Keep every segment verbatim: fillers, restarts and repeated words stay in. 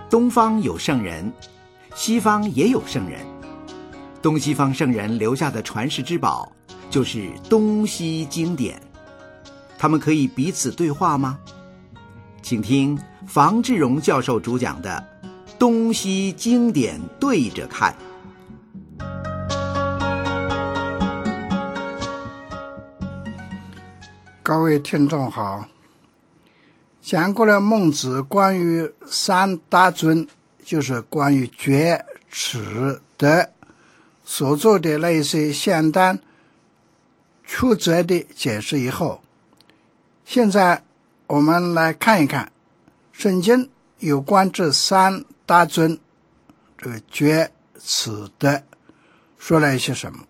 东方有圣人，西方也有圣人。东西方圣人留下的传世之宝，就是东西经典。他们可以彼此对话吗？请听房志荣教授主讲的《东西经典对着看》。 各位听众好，讲过了孟子关于三大尊，就是关于觉、耻、德所做的那些简单曲折的解释以后，现在我们来看一看圣经有关这三大尊，这个觉、耻、德说了一些什么。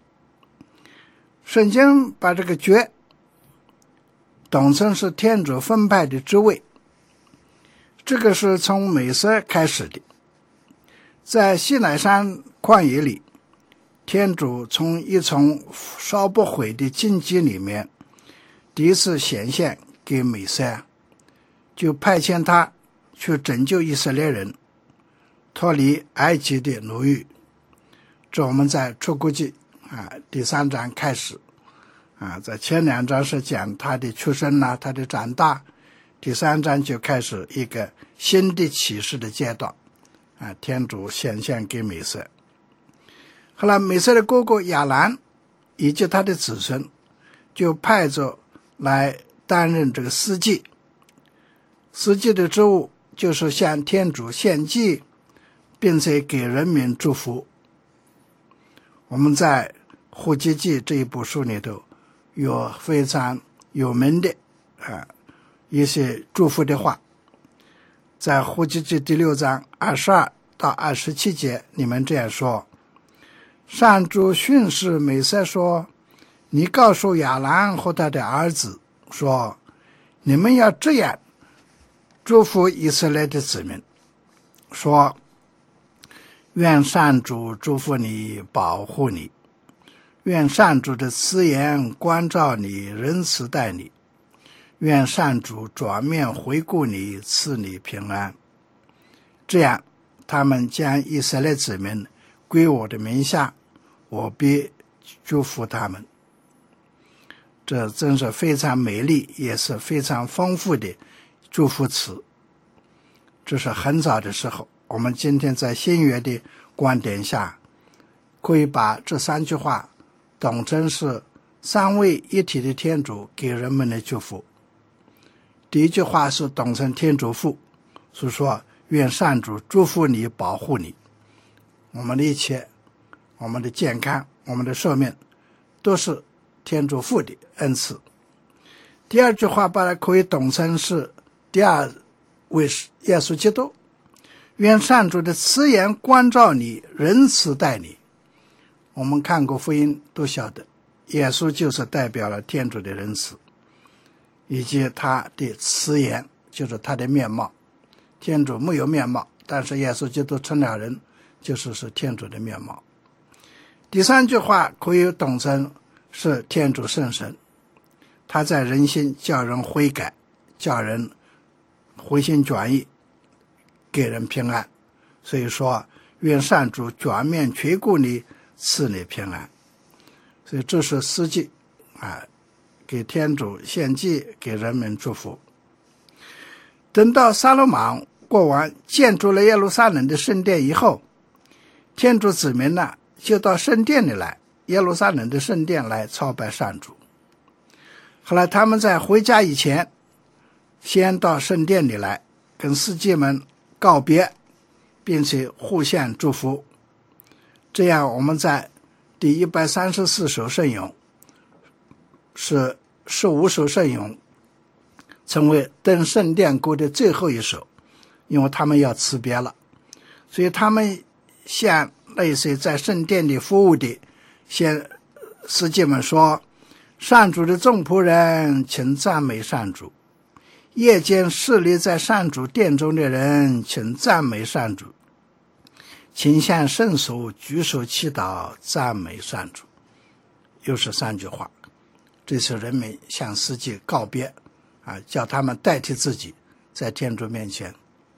圣经把这个觉当成是天主分派的职位，这个是从美色开始的。在西乃山旷野里，天主从一丛烧不毁的荆棘里面第一次显现给美色，就派遣他去拯救以色列人脱离埃及的奴役。这我们在出谷记啊第三章开始啊，在前两章是讲他的出生啊，他的长大，第三章就开始一个新的启示的阶段啊，天主显现给美色。后来美色的哥哥亚兰以及他的子孙就派着来担任这个司祭。司祭的职务就是向天主献祭，并且给人民祝福。我们在户籍记这一部书里头有非常有名的啊一些祝福的话，在户籍记第六章二十二到二十七节里面这样说：上主训示美色说，你告诉亚兰和他的儿子说，你们要这样祝福以色列的子民，说，愿上主祝福你，保护你，愿上主的慈颜关照你，仁慈待你，愿上主转面回顾你，赐你平安。这样他们将以色列子民归我的名下，我必祝福他们。这真是非常美丽也是非常丰富的祝福词。这是很早的时候，我们今天在新约的观点下，可以把这三句话当成是三位一体的天主给人们的祝福。第一句话是当成天主父，是说愿上主祝福你，保护你，我们的一切，我们的健康，我们的寿命都是天主父的恩赐。第二句话把它可以当成是第二位耶稣基督，愿上主的慈颜关照你，仁慈待你。我们看过福音都晓得，耶稣就是代表了天主的仁慈，以及他的慈颜，就是他的面貌。天主没有面貌，但是耶稣基督成了人，就是是天主的面貌。第三句话可以当成是天主圣神，他在人心叫人悔改，叫人回心转意，给人平安。所以说愿上主转面垂顾你，赐你平安。所以这是司祭啊，给天主献祭，给人民祝福。等到撒罗芒国王建筑了耶路撒冷的圣殿以后，天主子民呢就到圣殿里来，耶路撒冷的圣殿来朝拜上主。后来他们在回家以前，先到圣殿里来跟司祭们告别，并且互相祝福。这样我们在第一百三十四首圣咏是十五首圣咏成为登圣殿歌的最后一首，因为他们要辞别了，所以他们向那些在圣殿里服务的先司祭们说，上主的众仆人请赞美上主，夜间侍立在上主殿中的人请赞美上主，请向圣所举手祈祷赞美上主。又是三句话，这次人民向司祭告别啊，叫他们代替自己在天主面前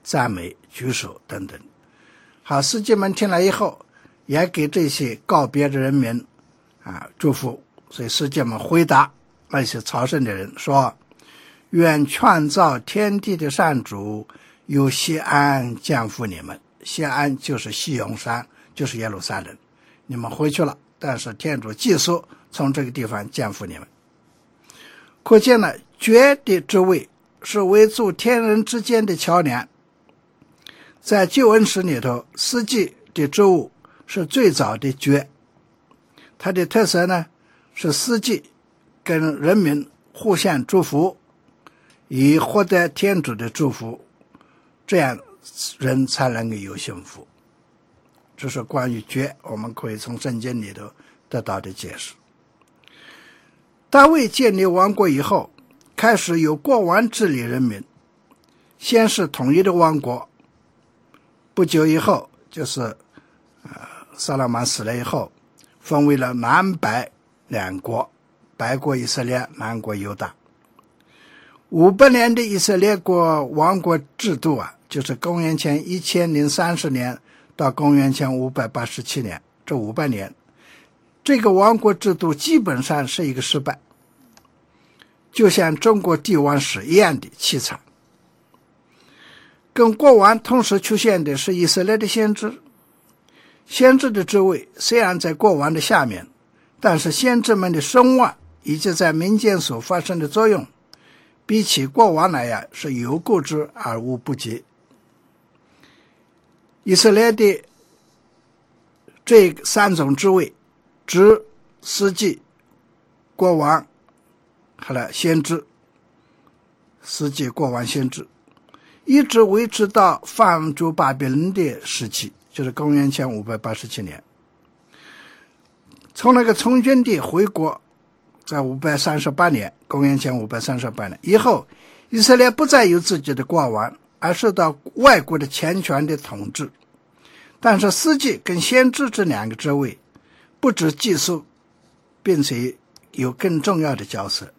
赞美、举手等等。好，司机们听了以后，也给这些告别的人民啊祝福。所以司机们回答那些朝圣的人说：愿创造天地的上主由西安降福你们。西安就是西永山，就是耶路撒冷。你们回去了，但是天主继续从这个地方降福你们。可见了爵的职位是维住天人之间的桥梁。在救恩史里头，司祭的职务是最早的爵，它的特色呢是司祭跟人民互相祝福，以获得天主的祝福，这样人才能够有幸福。这是关于爵，我们可以从圣经里头得到的解释。大卫建立王国以后，开始由国王治理人民，先是统一的王国，不久以后就是呃撒拉曼死了以后，分为了南北两国，北国以色列，南国犹大。五百年的以色列国王国制度啊，就是公元前一千零三十年到公元前五百八十七年，这五百年，这个王国制度基本上是一个失败，就像中国帝王史一样的凄惨。跟国王同时出现的是以色列的先知。先知的职位虽然在国王的下面，但是先知们的声望以及在民间所发生的作用，比起国王来呀，是有过之而无不及。以色列的这三种职位，执、司祭、国王和了先知，司祭、国王、先知，一直维持到放逐巴比伦的时期，就是公元前五百八十七年。从那个从军地回国，在五百三十八年，公元前五百三十八年以后，以色列不再有自己的国王，而受到外国的强权的统治。但是司祭跟先知这两个职位不止技术，并且有更重要的角色。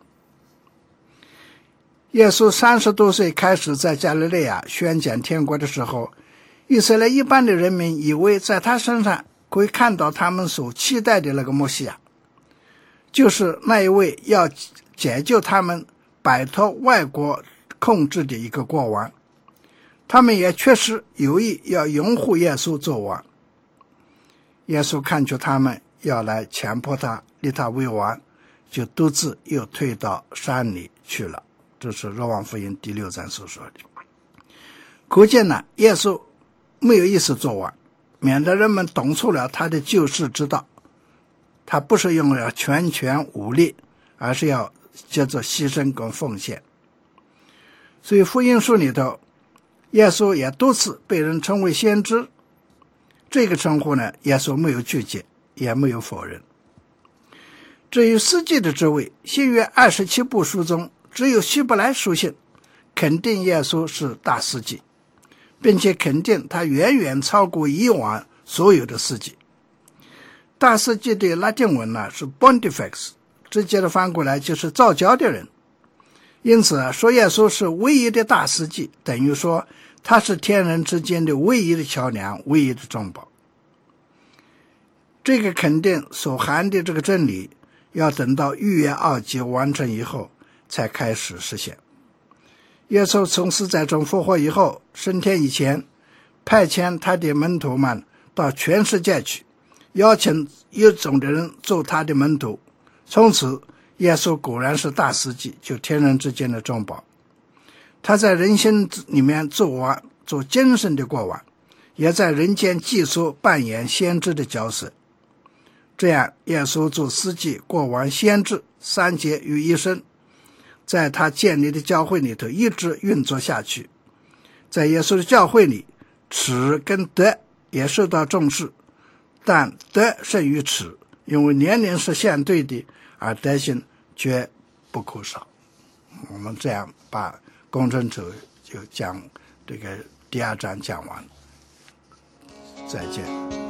耶稣三十多岁开始在加利利亚宣讲天国的时候，以色列一般的人民以为在他身上可以看到他们所期待的那个默西亚，就是那一位要解救他们摆脱外国控制的一个国王。他们也确实有意要拥护耶稣做王。耶稣看出他们要来强迫他立他为王，就独自又退到山里去了。这是若望福音第六章所说的。可见呢，耶稣没有意思做王，免得人们懂错了他的救世之道。他不是用了全权武力，而是要接着牺牲跟奉献。所以福音书里头，耶稣也多次被人称为先知，这个称呼呢，耶稣没有拒绝，也没有否认。至于司祭的职位，新约二十七部书中只有希伯来书信肯定耶稣是大司祭，并且肯定他远远超过以往所有的司祭。大司祭的拉丁文呢是 Pontifex， 直接的翻过来就是造教的人。因此说耶稣是唯一的大司祭，等于说他是天人之间的唯一的桥梁，唯一的中保。这个肯定所含的这个真理，要等到逾越奥迹完成以后才开始实现。耶稣从死在中复活以后，升天以前，派遣他的门徒们到全世界去，邀请一种的人做他的门徒。从此耶稣果然是大司祭，就天人之间的中保。他在人心里面做王，做精神的国王，也在人间继续扮演先知的角色。这样耶稣做司祭、国王、先知三节于一身，在他建立的教会里头一直运作下去。在耶稣的教会里，耻跟德也受到重视，但德胜于耻，因为年龄是相对的，而德行绝不可少。我们这样把公正者就讲这个第二章讲完，再见。